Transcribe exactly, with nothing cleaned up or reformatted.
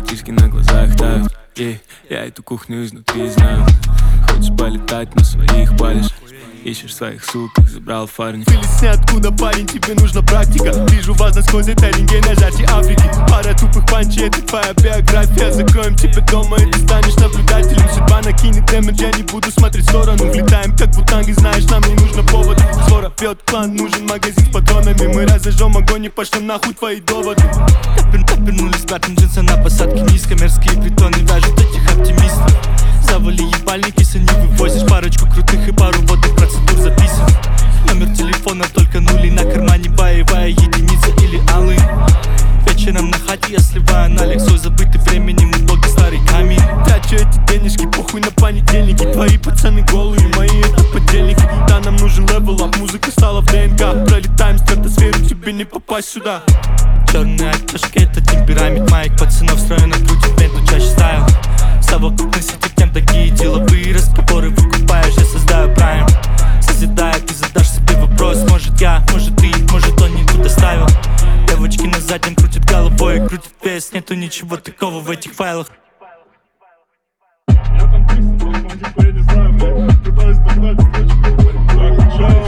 братишки на глазах тают. Ей, я эту кухню изнутри знаю. Хочешь полетать, на своих палишь. Ищешь своих сук, забрал фарни. Вылез ниоткуда, парень, тебе нужна практика. Вижу вас насквозь, это рентген на жарте Африки. Пара тупых панчей, это твоя биография. Закроем тебя дома, и ты станешь наблюдателем. Судьба накинет дэмэдж, я не буду смотреть в сторону. Влетаем как бутанги, знаешь, нам не нужно повода. Свора пьет клан, нужен магазин с патронами. Мы разожжем огонь и пошлем нахуй твои доводы. Вернулись братом джинсы на посадке низко. Мерзкие притоны вяжут этих оптимистов. Завали ебальники, если не вывозишь парочку крутых и пару водных процедур записан. Номер телефона только нули, на кармане боевая единица или алый. Вечером на хате я сливаю налик, свой забытый временем и боги старый камень. Трачу эти денежки, похуй на понедельники. Твои пацаны голые, мои это подельники. Да, нам нужен левел-ап, музыка стала в ДНК. Пролетаем стратосферу, тебе не попасть сюда. Черные очки, это темперамент моих пацанов. Строю на грудь, бенту чаще ставил. Совокупность этих тем такие деловые разговоры выкупаешь, я создаю прайм. Созидая, ты задашь себе вопрос. Может я, может ты, может он не туда ставил. Девочки на заднем крутят головой и крутят вес. Нету ничего такого в этих файлах. Я там писал, я не знаю, блядь. Пытаюсь догнать, значит, так,